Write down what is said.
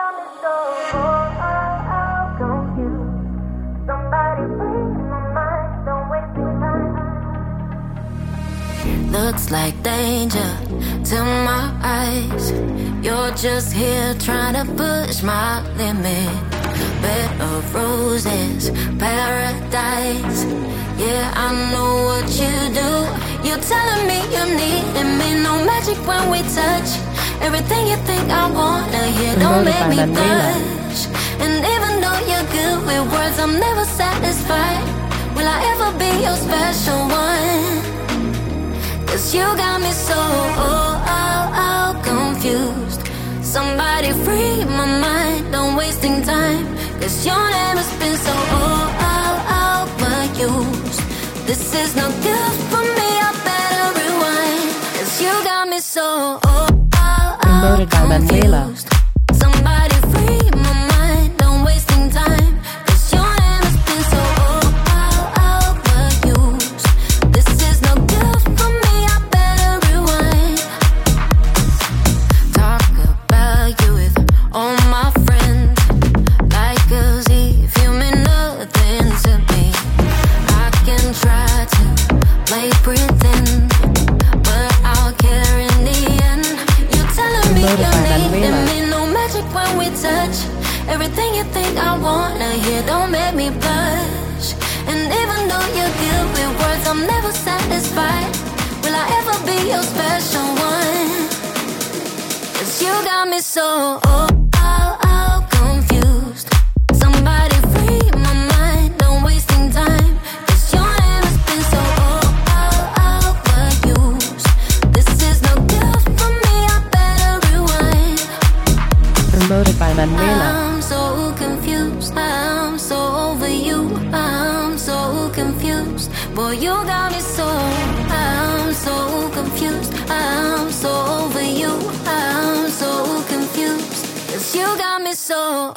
Looks like danger to my eyes. You're just here trying to push my limit. Bed of roses, paradise. Yeah, I know what you do. You're telling me you need me. No magic when we touch. Everything you think I wanna hear don't make me blush. And even though you're good with words, I'm never satisfied. Will I ever be your special one? 'Cause you got me so confused. Somebody free my mind, don't wasting time. 'Cause your name has been so overused. This is no good for me, I better rewind. 'Cause you got me so confused. Somebody free my mind, don't wasting time. 'Cause your name has been so overused. This is no good for me, I better rewind. Talk about you with all my friends, like as if you mean nothing to me. I can try to play pretend, but I'll care in the end. You're telling me you need me. No magic when we touch. Everything you think I wanna hear don't make me blush. And even though you're good with words, I'm never satisfied. Will I ever be your special one? 'Cause you got me so confused. Somebody free my mind, don't wasting time. 'Cause your name has been so overused. This is no good for me, I better rewind. Promoted by Manuela. I'm so confused, I'm so over you. I'm so confused, boy you got me so. I'm so confused, I'm so over you. I'm so confused, 'cause you got me so